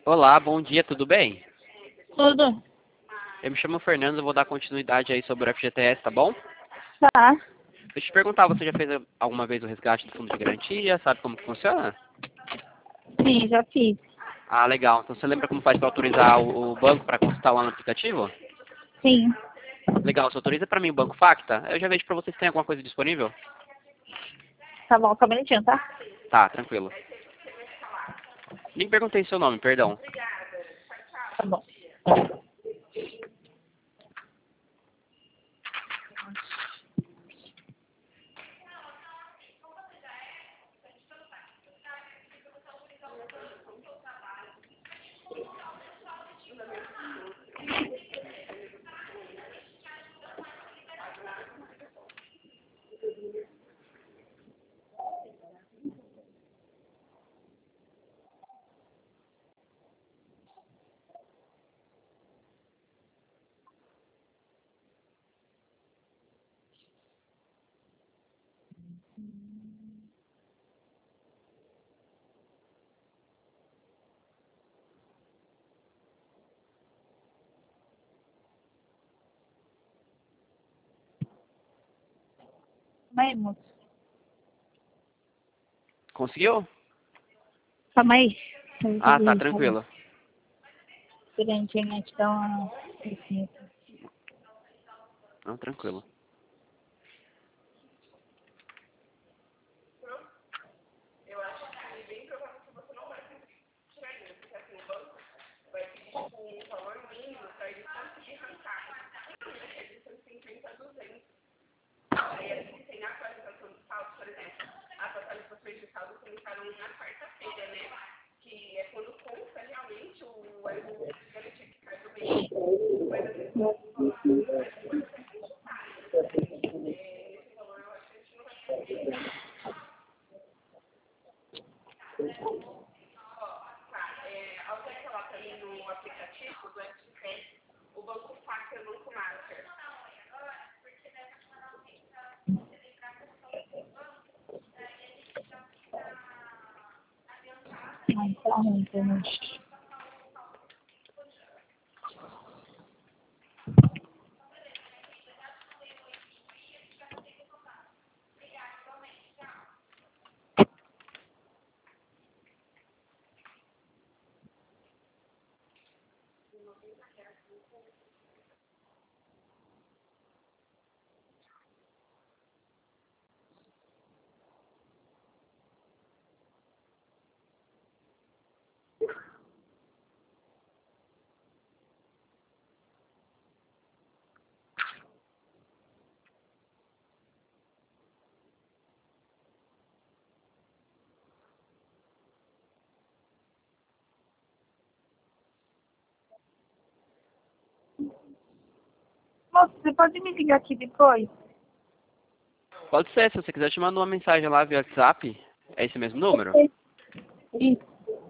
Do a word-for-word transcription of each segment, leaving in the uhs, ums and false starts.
Olá, bom dia, tudo bem? Tudo. Eu me chamo Fernando, eu vou dar continuidade aí sobre o F G T S, tá bom? Tá. Deixa eu te perguntar, você já fez alguma vez o resgate do fundo de garantia? Sabe como que funciona? Sim, já fiz. Ah, legal. Então você lembra como faz para autorizar o, o banco para consultar lá no aplicativo? Sim. Legal, você autoriza para mim o Banco Facta? Eu já vejo para vocês se tem alguma coisa disponível. Tá bom, só um minutinho, tá? Tá, tranquilo. Nem perguntei seu nome, perdão. Tá bom. Calma aí, moço. Conseguiu? Calma aí. Ah, tá, tranquilo. Esperar a internet dar uma licença. Não, tranquilo. Ai, tá ruim a internet. Moço, você pode me ligar aqui depois? Pode ser, se você quiser, eu te mando uma mensagem lá via WhatsApp. É esse mesmo número? Isso.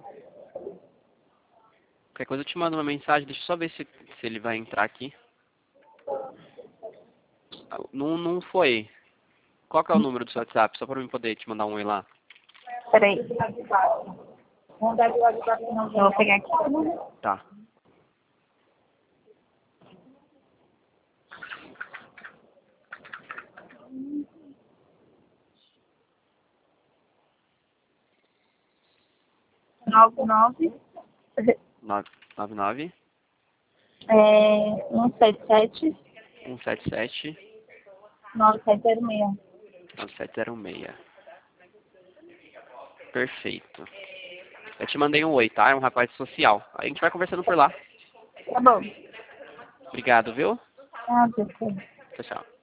Qualquer coisa eu te mando uma mensagem, deixa eu só ver se, se ele vai entrar aqui. Não, não foi. Qual que é o número do seu WhatsApp? Só para eu poder te mandar um oi lá. Peraí. Vamos dar de WhatsApp não. Eu vou pegar aqui. Tá. Nove, nove. nove nove É, um sete sete, um sete sete nove sete zero seis. nove sete zero seis. Perfeito. Eu te mandei um oi, tá? É um rapaz social. Aí a gente vai conversando por lá. Tá bom. Obrigado, viu? Ah, Deus. Tchau, tchau.